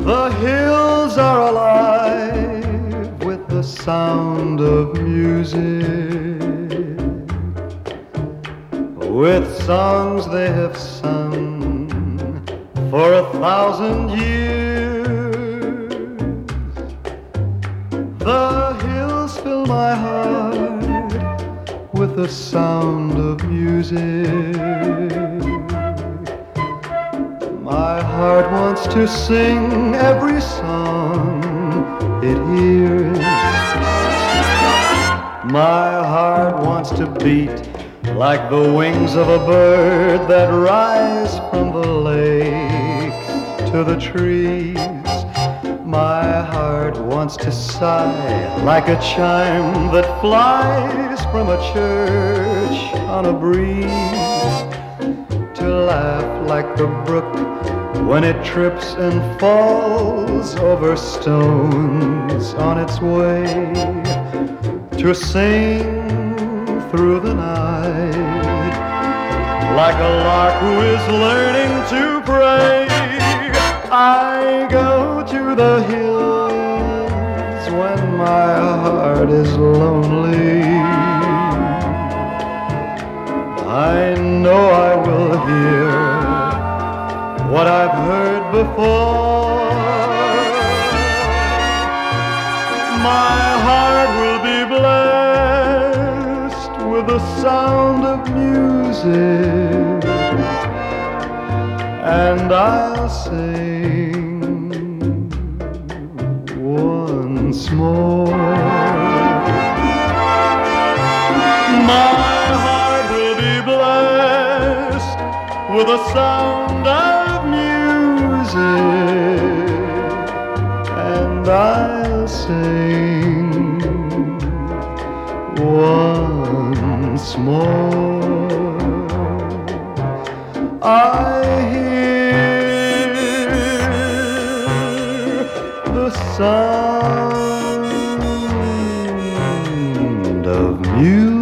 The hills are alive with the sound of music, with songs they have sung for 1,000 years. The hills fill my heart with the sound of music. My heart wants to sing every song it hears. My heart wants to beat like the wings of a bird that rise from the lake to the trees. My heart wants to sigh like a chime that flies from a church on a breeze, to laugh like the brook when it trips and falls over stones on its way, to sing through the night like a lark who is learning to pray. I go to the hills when my heart is lonely. I know I will hear what I've heard before. My heart will be blessed with the sound of music, and I'll sing once more. My heart will be blessed with the sound of music, and I'll sing once more. I hear the sound of music.